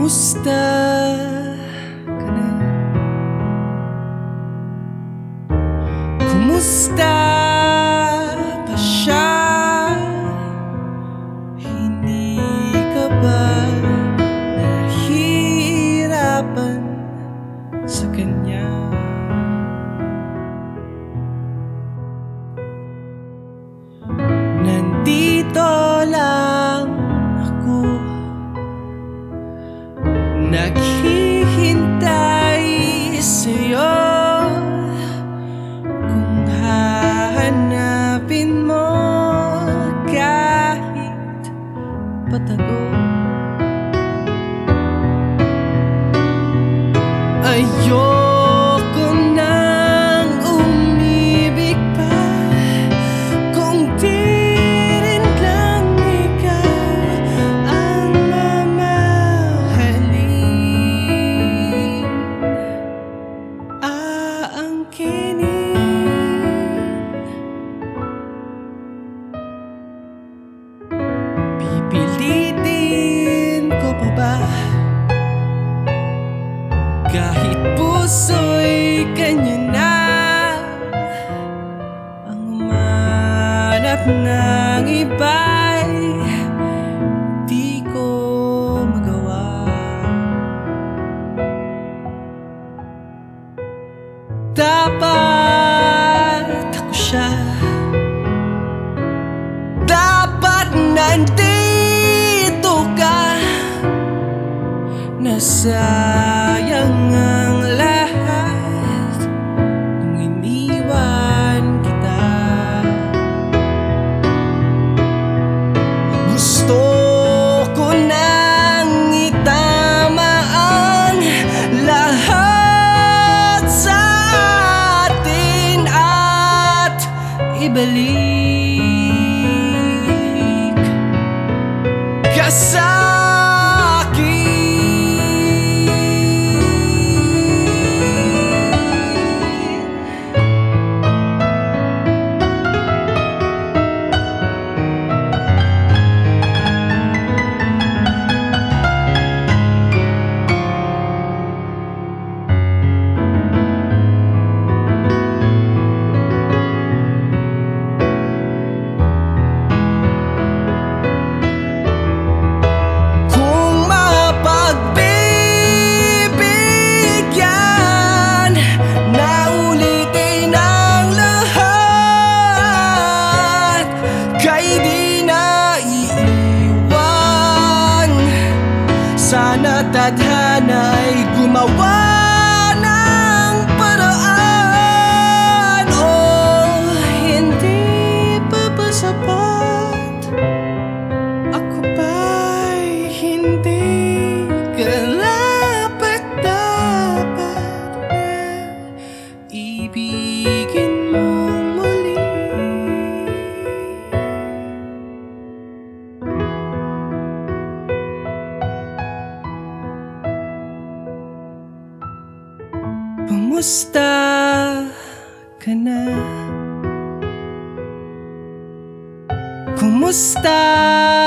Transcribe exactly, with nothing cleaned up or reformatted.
Kumusta ka na? Kumusta pa siya? Hindi ka ba nahihirapan sa kanya? Nandito lang ako, naghihintay sa'yo. Kung hahanapin mo kahit patago, ayoko nang umibig pa kung di rin lang ikaw ang mamahalin, aangkinin. Pipilitin ko pa ba kahit puso'y kanya na ang umanap ng iba'y di ko magawa? Dapat ako siya, dapat nandito ka. Nasayang ang lahat nung iniwan kita. Gusto ko nang itama ang lahat sa atin at ibalik ka sa sana tadhana'y gumawa ng paraan. Oh, hindi pa ba sapat? Ako ba'y hindi karapat-dapat na ibigin mo muli? Kumusta ka na? Kumusta